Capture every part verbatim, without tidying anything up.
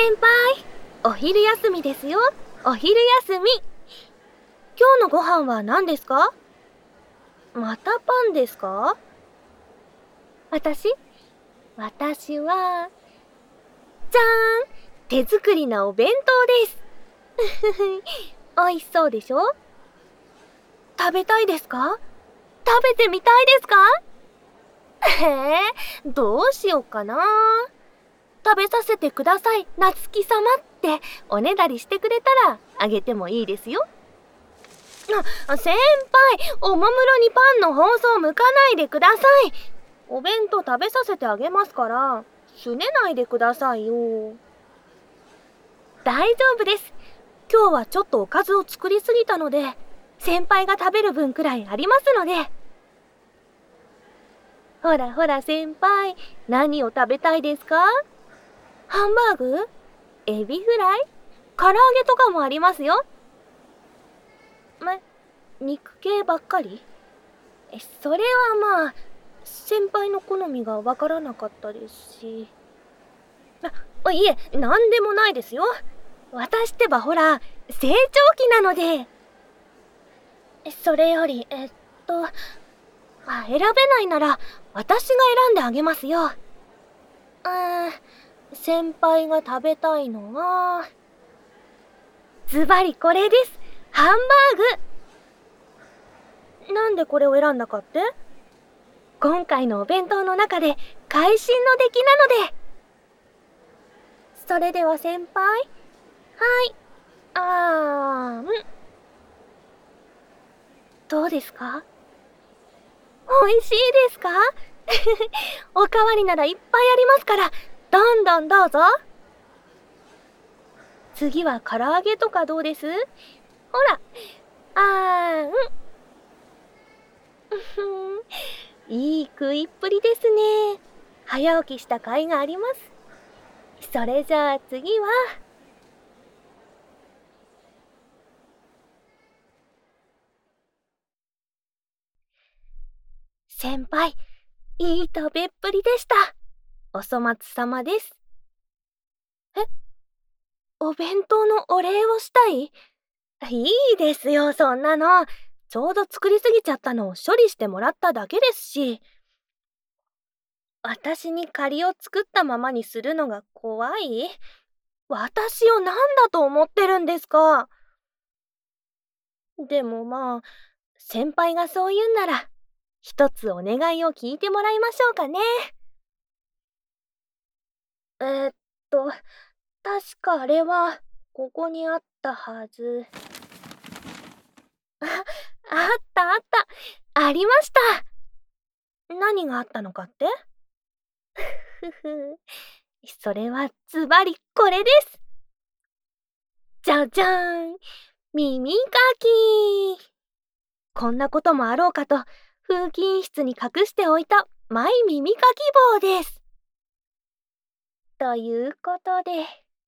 先輩、お昼休みですよ。お昼休み。今日のご飯は何ですか？またパンですか？私私は、じゃーん、手作りなお弁当です。美味しそうでしょ？食べたいですか？食べてみたいですか？へえ、どうしようかな。食べさせてください、夏木様っておねだりしてくれたらあげてもいいですよ。あ、先輩、おもむろにパンの包装向かないでください。お弁当食べさせてあげますから、すねないでくださいよ。大丈夫です。今日はちょっとおかずを作りすぎたので、先輩が食べる分くらいありますので。ほらほら先輩、何を食べたいですか？ハンバーグ？エビフライ？唐揚げとかもありますよ。ま、肉系ばっかり？え、それはまあ、先輩の好みがわからなかったですし。あ、いえ、なんでもないですよ。私ってばほら、成長期なので。それより、えっと、あ、選べないなら、私が選んであげますよ。うーん、先輩が食べたいのは、ズバリこれです。ハンバーグ。なんでこれを選んだかって？今回のお弁当の中で会心の出来なので。それでは先輩、はい、あーん。どうですか？美味しいですか？おかわりならいっぱいありますから、どんどんどうぞ。次は唐揚げとかどうです？ほら、あーん。いい食いっぷりですね。早起きした甲斐があります。それじゃあ次は、先輩、いい食べっぷりでした。お粗末様です。え、お弁当のお礼をしたい？いいですよ、そんなの。ちょうど作りすぎちゃったのを処理してもらっただけですし。私に借りを作ったままにするのが怖い？私を何だと思ってるんですか？でもまあ、先輩がそう言うんなら、一つお願いを聞いてもらいましょうかね。えーっと、確かあれは、ここにあったはず。あ、あったあった。ありました。何があったのかって？ふふ。それはズバリこれです。じゃじゃーん。耳かき。こんなこともあろうかと、風紀委員室に隠しておいたマイ耳かき棒です。ということで。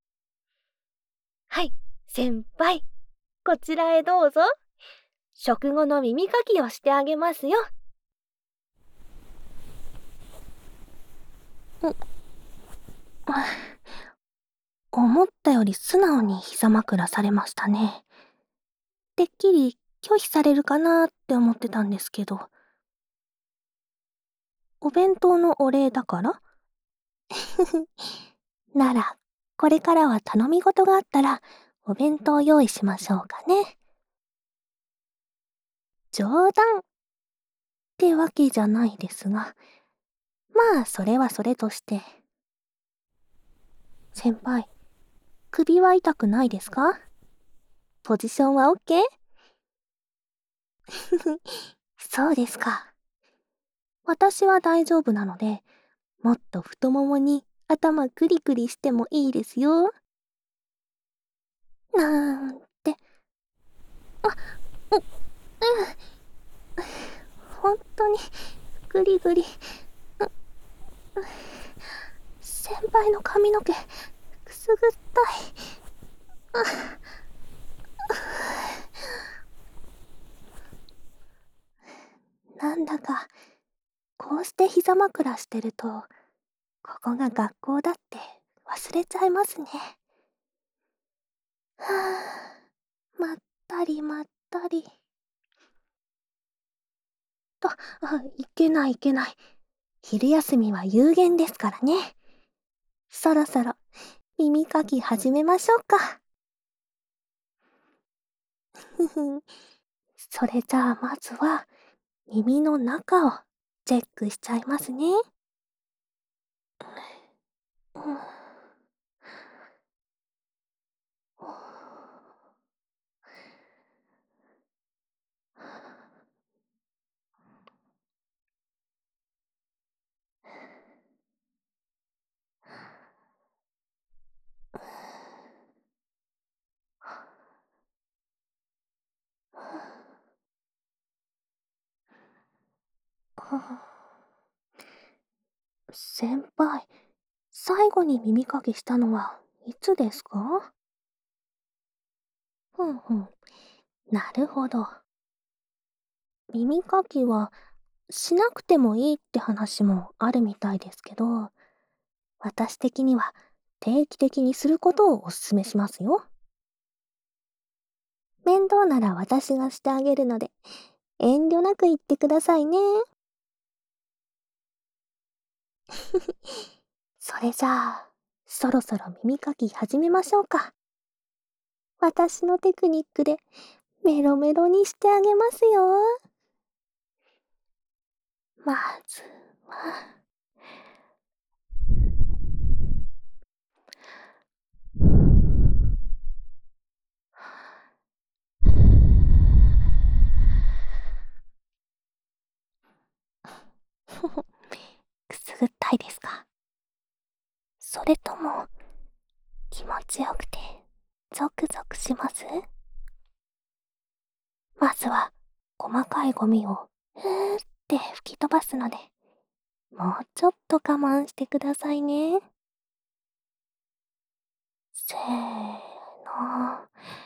はい、先輩。こちらへどうぞ。食後の耳かきをしてあげますよ。思ったより素直に膝枕されましたね。てっきり拒否されるかなって思ってたんですけど。お弁当のお礼だからなら、これからは頼み事があったら、お弁当用意しましょうかね。冗談ってわけじゃないですが、まあ、それはそれとして。先輩、首は痛くないですか？ポジションは オーケー？ そうですか。私は大丈夫なので、もっと太ももに頭クリクリしてもいいですよ。なんて。あ、う、うん。本当に、グリグリ。先輩の髪の毛、くすぐったい。なんだか、こうして膝枕してると、ここが学校だって忘れちゃいますね。 はぁ、まったりまったり。と、あ、いけないいけない。昼休みは有限ですからね。そろそろ耳かき始めましょうか。ふふ。それじゃあまずは耳の中をチェックしちゃいますね。うん。先輩、最後に耳かきしたのはいつですか？ふんふん。なるほど。耳かきはしなくてもいいって話もあるみたいですけど、私的には定期的にすることをお勧めしますよ。面倒なら私がしてあげるので、遠慮なく言ってくださいね。それじゃあ、そろそろ耳かき始めましょうか。私のテクニックでメロメロにしてあげますよ。まずは、くすぐったいですか？それとも気持ちよくてゾクゾクします？まずは細かいゴミをふーって吹き飛ばすので、もうちょっと我慢してくださいね。せーの。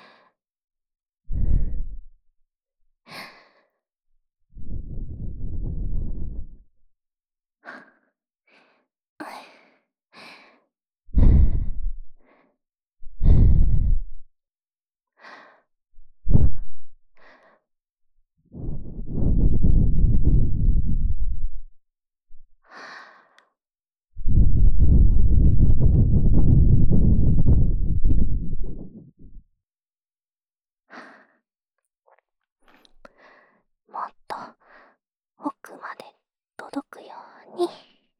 もっと奥まで届くように。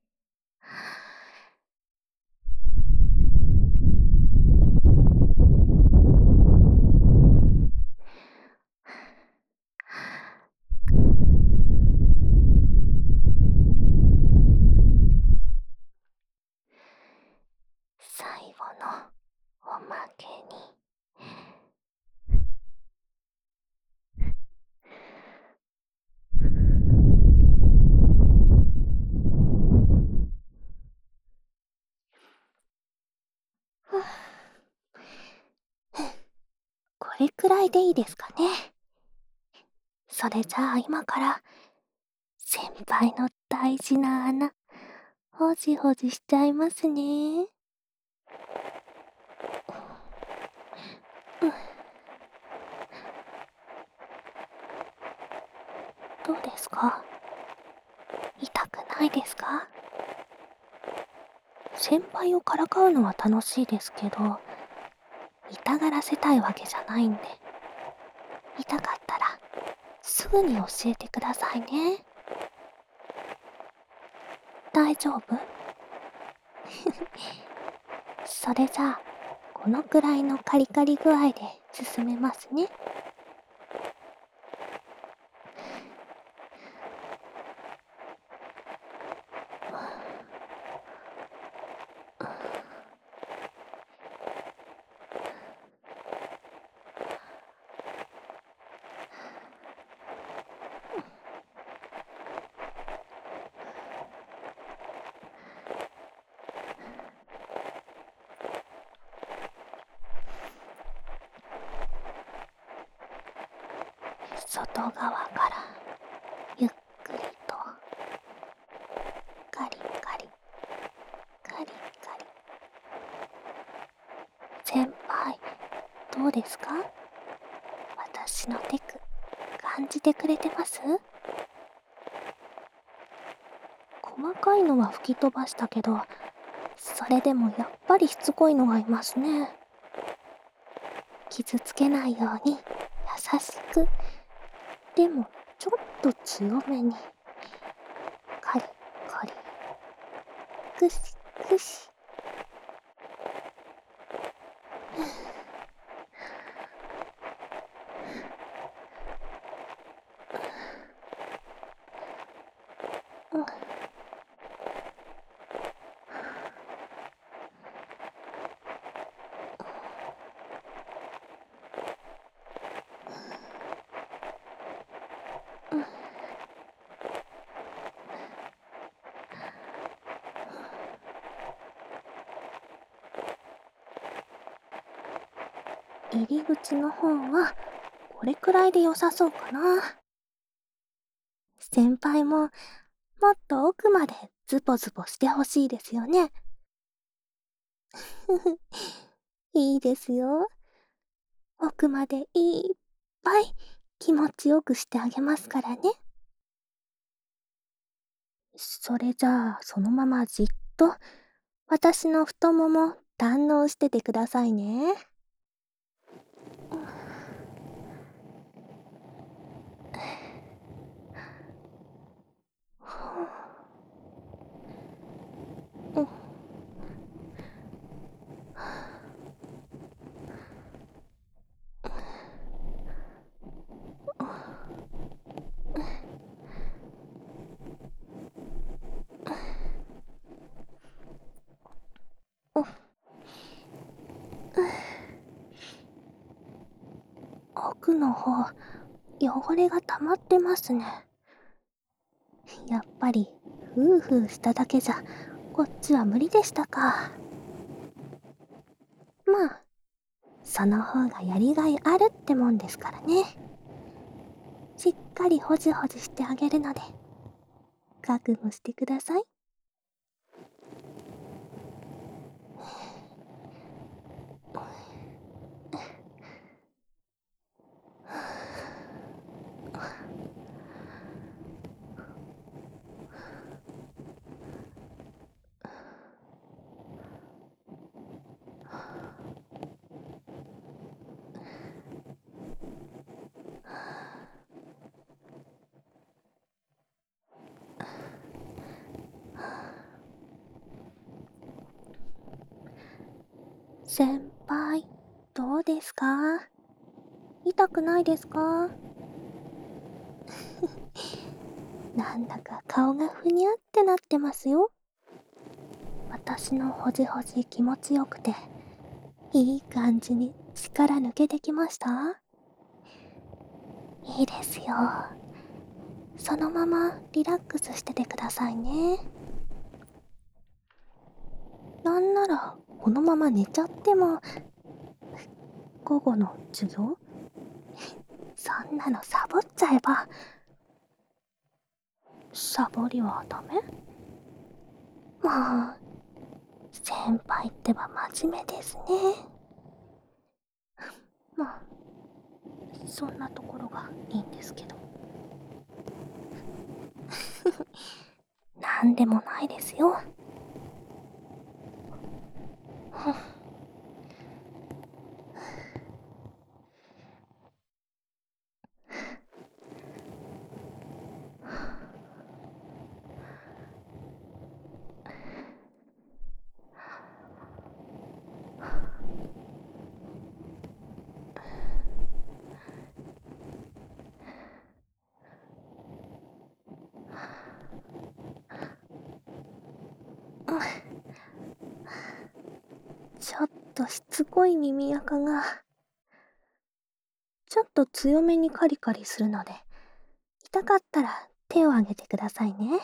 最後のおまけに。これくらいでいいですかね。それじゃあ今から先輩の大事な穴、ほじほじしちゃいますね。どうですか？痛くないですか？先輩をからかうのは楽しいですけど、痛がらせたいわけじゃないんで、痛かったらすぐに教えてくださいね。大丈夫？それじゃあ、このくらいのカリカリ具合で進めますね。外側からゆっくりとカリカリカリカリ。先輩、どどうですか？私のテク、感じてくれてます？細かいのは吹き飛ばしたけど、それでもやっぱりしつこいのがいますね。傷つけないように優しく、でもちょっと強めに。カリカリ、クシクシ。うん。入り口の方はこれくらいで良さそうかな。先輩ももっと奥までズボズボしてほしいですよね。ふふ、いいですよ。奥までいっぱい気持ちよくしてあげますからね。それじゃあそのままじっと私の太もも堪能しててくださいね。うん。奥の方、汚れが溜まってますね。やっぱり、ふうふうしただけじゃ、こっちは無理でしたか。まあ、その方がやりがいあるってもんですからね。しっかりホジホジしてあげるので、覚悟してください。先輩、どうですか？痛くないですか？なんだか顔がふにゃってなってますよ。私のホジホジ気持ちよくて、いい感じに力抜けてきました？いいですよ。そのままリラックスしててくださいね。なんならこのまま寝ちゃっても。午後の授業そんなのサボっちゃえば。サボりはダメ？もう先輩ってば真面目ですね。まあそんなところがいいんですけど。なんでもないですよ。ちょっとしつこい耳垢が。ちょっと強めにカリカリするので、痛かったら手を挙げてくださいね。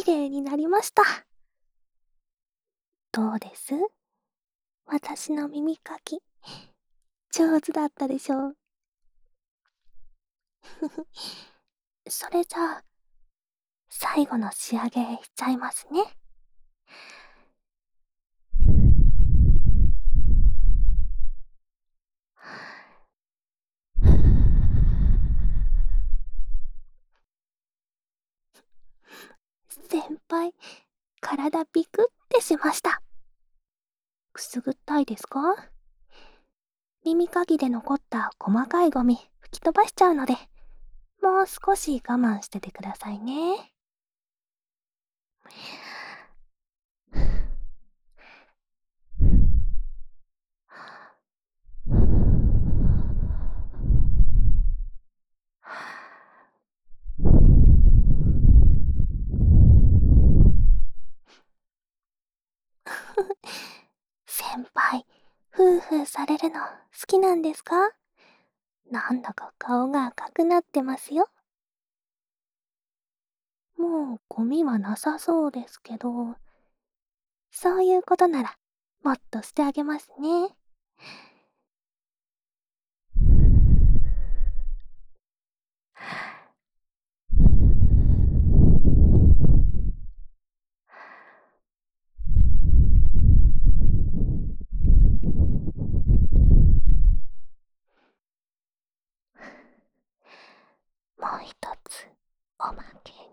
麗になりました。どうです？私の耳かき、上手だったでしょう。それじゃあ、最後の仕上げしちゃいますね。先輩、体ビクってしました。くすぐったいですか？耳かきで残った細かいゴミ吹き飛ばしちゃうので、もう少し我慢しててくださいね。先輩、ふうふうされるの好きなんですか？なんだか顔が赤くなってますよ。もうゴミはなさそうですけど、そういうことなら、もっとしてあげますね。もう一つ、おまけに。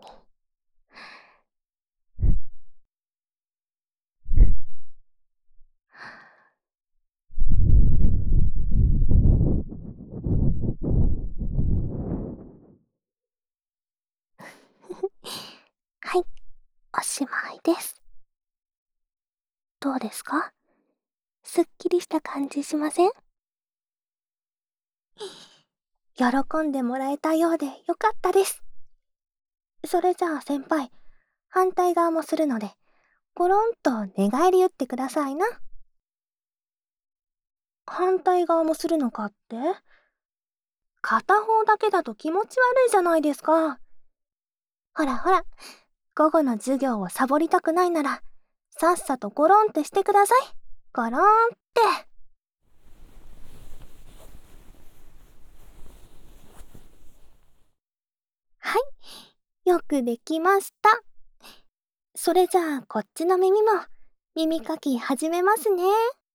はい、おしまいです。どうですか？すっきりした感じしません？喜んでもらえたようでよかったです。それじゃあ先輩、反対側もするので、コロンと寝返り打ってくださいな。反対側もするのかって？片方だけだと気持ち悪いじゃないですか。ほらほら、午後の授業をサボりたくないなら、さっさとゴロンってしてください。ゴロンって。はい、よくできました。それじゃあこっちの耳も耳かき始めますね。